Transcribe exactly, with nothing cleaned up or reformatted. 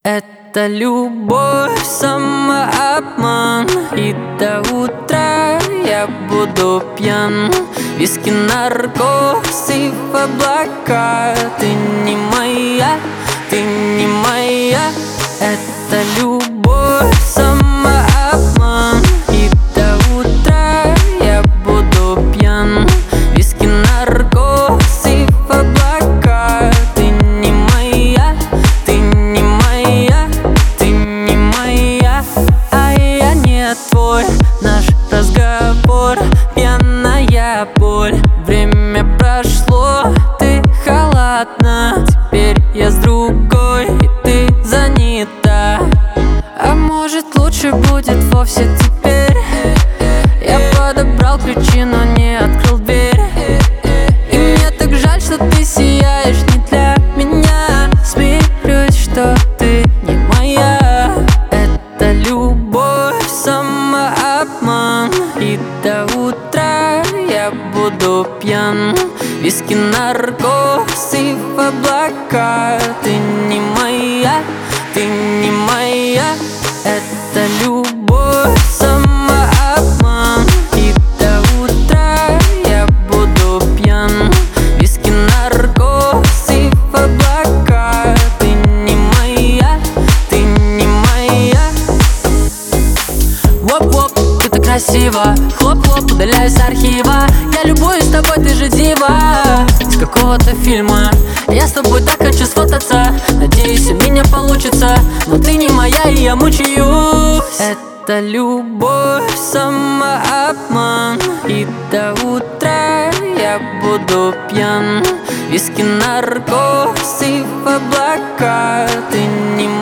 Это любовь, самообман, и до утра я буду пьян. Виски, наркоз и в облака. Ты не моя, ты не моя. Это любовь, самообман, и до утра я буду пьян. Виски, наркоз и в облака. Ты не моя, ты не моя, ты не моя, а я не твой. Наш разговор — пьяная боль. Время прошло, ты холодна. Теперь я с другой, и ты занята. А может, лучше будет вовсе теперь? Я подобрал ключи, но не открыл дверь. И мне так жаль, что ты сияешь не для меня. Смирюсь, что ты не моя. Это любовь, самообман, и до утра я буду пьян. Виски, наркоз и в облака. Ты не моя, ты не моя. Это любовь, самообман, и до утра я буду пьян. Виски, наркоз и в облака. Ты не моя, ты не моя. Воп-воп, ты так красиво. Хлоп-хлоп, удаляюсь с архива. Я любуюсь тобой, ты же дива из какого-то фильма. Я с тобой так хочу сфотаться. Надеюсь, у меня получится. Но ты не моя, и я мучаюсь. Это любовь, самообман, и до утра я буду пьян. Виски, наркоз и в облака. Ты не